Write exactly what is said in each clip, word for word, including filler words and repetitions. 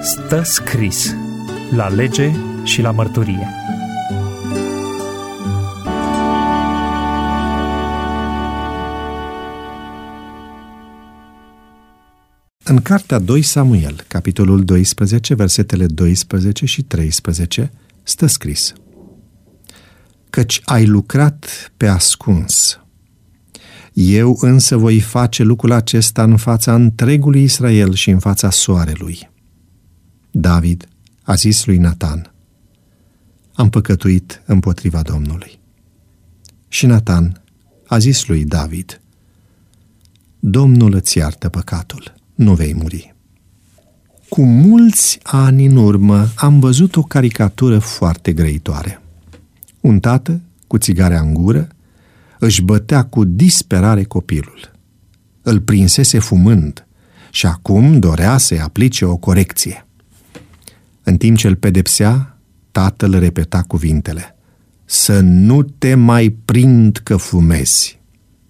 Stă scris la lege și la mărturie. În cartea doi Samuel, capitolul doisprezece, versetele doisprezece și treisprezece, stă scris: Căci ai lucrat pe ascuns, eu însă voi face lucrul acesta în fața întregului Israel și în fața soarelui. David a zis lui Natan: Am păcătuit împotriva Domnului. Și Natan a zis lui David: Domnul îți iartă păcatul, nu vei muri. Cu mulți ani în urmă am văzut o caricatură foarte grăitoare. Un tată, cu țigarea în gură, își bătea cu disperare copilul. Îl prinsese fumând și acum dorea să-i aplice o corecție. În timp ce îl pedepsea, tatăl repeta cuvintele: Să nu te mai prind că fumezi.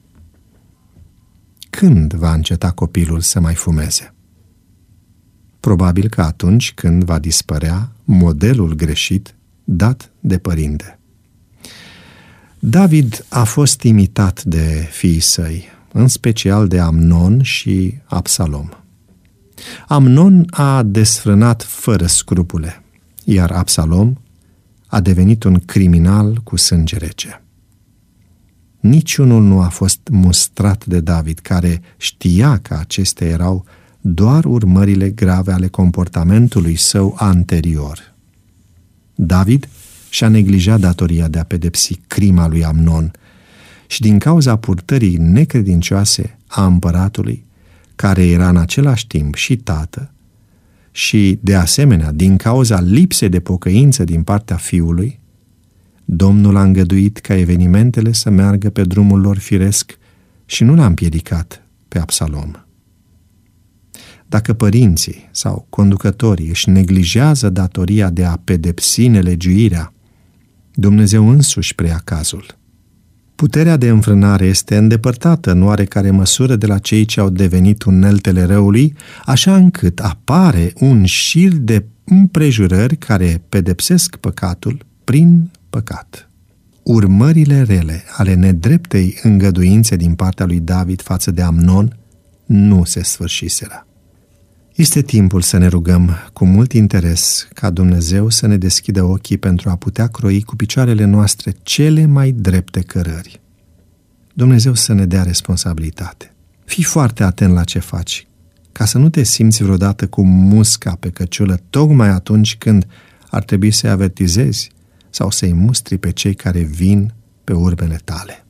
Când va înceta copilul să mai fumeze? Probabil că atunci când va dispărea modelul greșit dat de părinte. David a fost imitat de fiii săi, în special de Amnon și Absalom. Amnon a desfrânat fără scrupule, iar Absalom a devenit un criminal cu sânge rece. Niciunul nu a fost mustrat de David, care știa că acestea erau doar urmările grave ale comportamentului său anterior. David și-a neglijat datoria de a pedepsi crima lui Amnon și din cauza purtării necredincioase a împăratului, care era în același timp și tată, și, de asemenea, din cauza lipsei de pocăință din partea fiului, Domnul a îngăduit ca evenimentele să meargă pe drumul lor firesc și nu l-a împiedicat pe Absalom. Dacă părinții sau conducătorii își neglijează datoria de a pedepsi nelegiuirea, Dumnezeu însuși preia cazul. Puterea de înfrânare este îndepărtată în oarecare măsură de la cei ce au devenit uneltele răului, așa încât apare un șir de împrejurări care pedepsesc păcatul prin păcat. Urmările rele ale nedreptei îngăduințe din partea lui David față de Amnon nu se sfârșiseră. Este timpul să ne rugăm cu mult interes ca Dumnezeu să ne deschidă ochii pentru a putea croi cu picioarele noastre cele mai drepte cărări. Dumnezeu să ne dea responsabilitate. Fii foarte atent la ce faci, ca să nu te simți vreodată cu musca pe căciulă tocmai atunci când ar trebui să-i avertizezi sau să-i mustri pe cei care vin pe urmele tale.